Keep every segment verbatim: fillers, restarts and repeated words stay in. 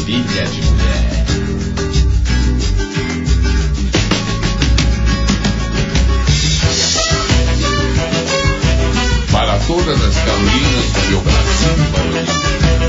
Maravilha de Mulher. Para todas as Carolinas do meu Brasil favorito.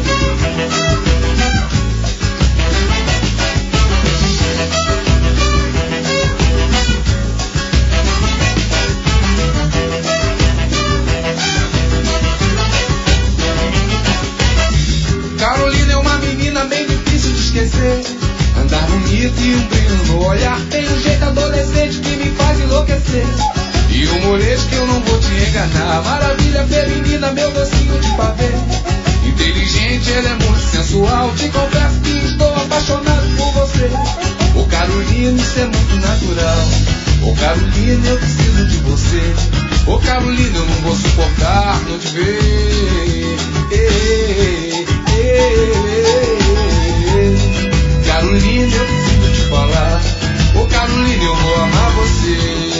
Carolina é uma menina bem difícil de esquecer. Andar bonito e um brilho no olhar. Tem um jeito adolescente que me faz enlouquecer. E um molejo que eu não vou te enganar. Maravilha feminina, meu docinho de pavê. Inteligente, ela é muito sensual. Te confesso que estou apaixonado por você. Ô Carolina, isso é muito natural. Ô Carolina, eu preciso de você. Ô Carolina, eu não vou suportar não te ver. Ei, ei, ei. Carolina, eu preciso te falar. Ô Carolina, eu vou amar você.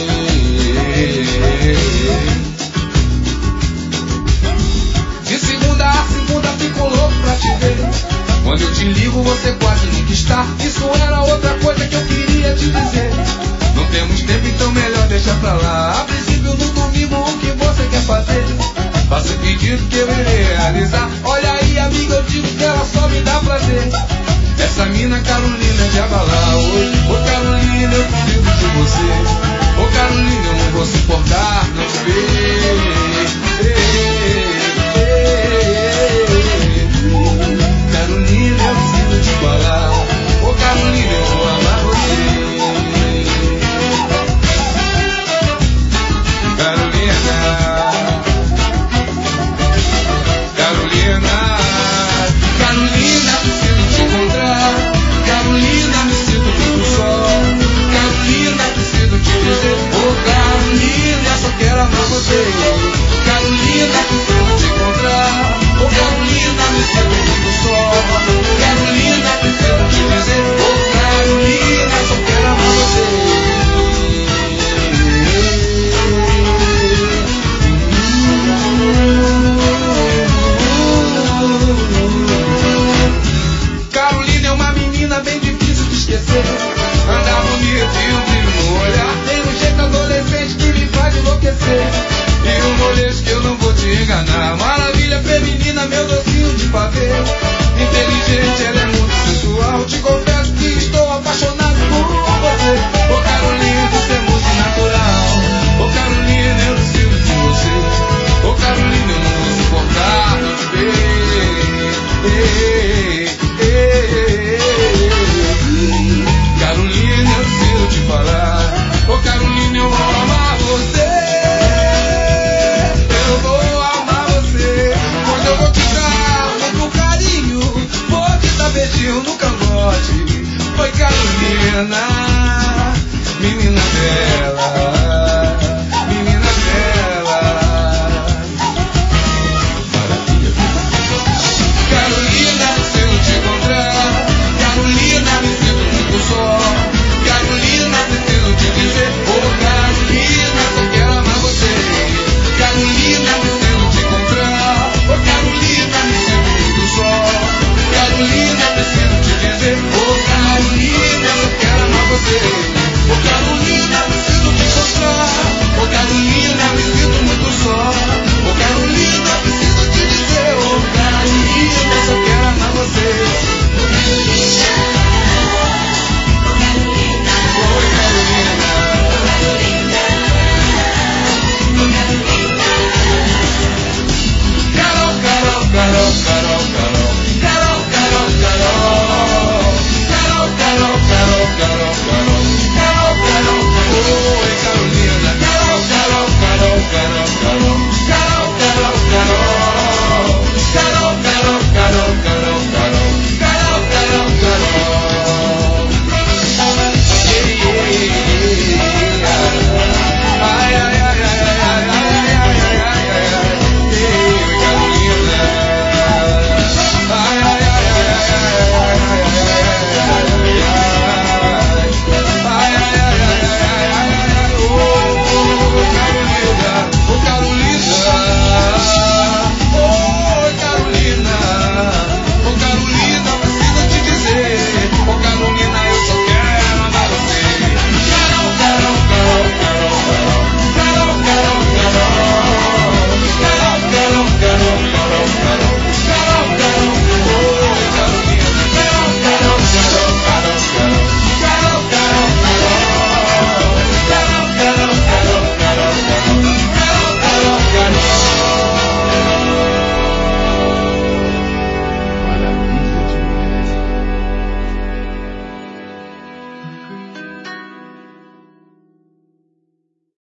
De segunda a segunda fico louco pra te ver. Quando eu te ligo você quase nunca está. Isso era outra coisa que eu queria te dizer. Não temos tempo, então melhor deixar pra lá. A princípio no domingo o que você quer fazer? Faça o pedido que eu irei realizar. Olha aí amiga, eu digo que ela só me dá prazer. Essa mina Carolina de abalar. Ô Carolina, eu preciso de você. Ô Carolina, eu não vou suportar não te ver. Carolina, eu preciso te falar. Ô Carolina, eu vou amar você. Carolina, Carolina, Carolina, preciso te encontrar. Carolina, me sinto muito só. Carolina, preciso te dizer. Ô Carolina, só quero amar você. Carolina, preciso te encontrar. Ô Carolina, me sinto muito só. Carolina, preciso te dizer. Ô Carolina, só quero amar você. Carolina é uma menina bem difícil de esquecer. Andar bonito e um brilho no olhar. Tem um jeito adolescente que me faz enlouquecer. E um molejo que eu não vou te enganar. Maravilha feminina, meu docinho de pavê. Inteligente, ela é muito sensual. Te confesso que estou apaixonado por você. Ô Carolina, isso é muito natural. Ô Carolina, eu preciso de você. Ô Carolina, eu não vou suportar não te ver. Ei, ei, ei. Carolina, eu preciso te falar. Ô Carolina, eu vou amar você. Eu vou amar você. Pois eu vou te dar muito carinho. Vou te dar beijinho no cangote. Foi Carolina, menina bela.